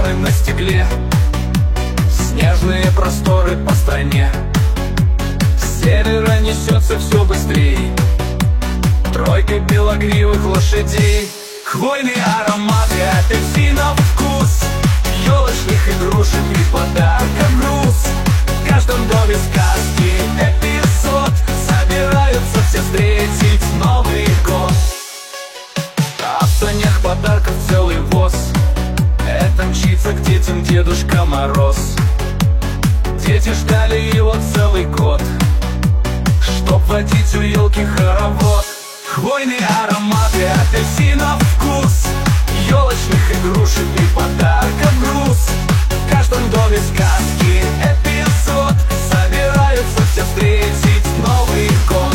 фары на стекле, снежные просторы по стране. С севера несется все быстрей тройка белогривых лошадей. Хвойный аромат и апельсинов вкус, елочных игрушек и подарков груз. В каждом доме сказки эпизод, собираются все встретить Новый год. А в санях подарков целый воз, это мчится к детям Дедушка Мороз. Дети ждали его целый год, чтоб водить у елки хоровод. Хвойный аромат и апельсинов вкус, елочных игрушек и подарков груз. В каждом доме сказки эпизод, собираются все встретить Новый год.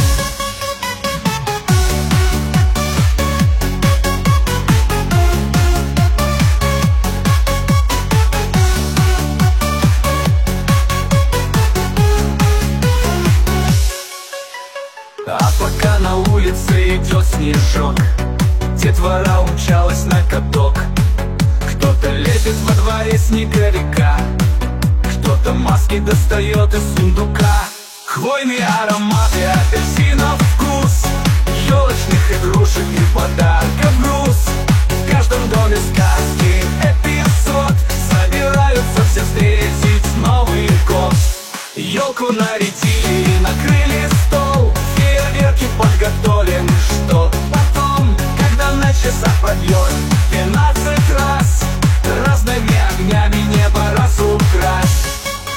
А пока на улице идет снежок, детвора умчалась на каток. Кто-то лепит во дворе снеговика, кто-то маски достает из сундука. Хвойный аромат и апельсинов вкус, елочных игрушек и подарков груз. В каждом доме сказки эпизод, собираются все встретить Новый год. Елку нарядили и накрыли стол, фейерверки подготовлены, что потом, когда на часах пробьет 12 раз, разными огнями небо разукрась.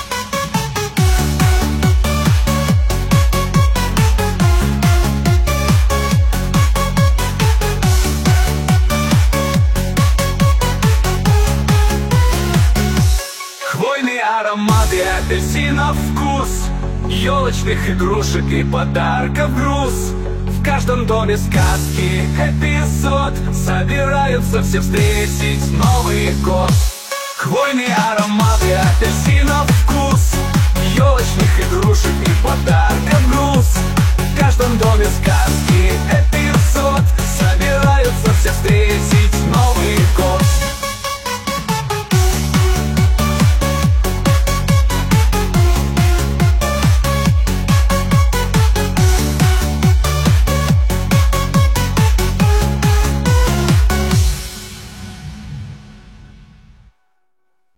Хвойный аромат и апельсинов вкус, елочных игрушек и подарков груз. В каждом доме сказки эпизод, собираются все встретить Новый год. Хвойный аромат и апельсин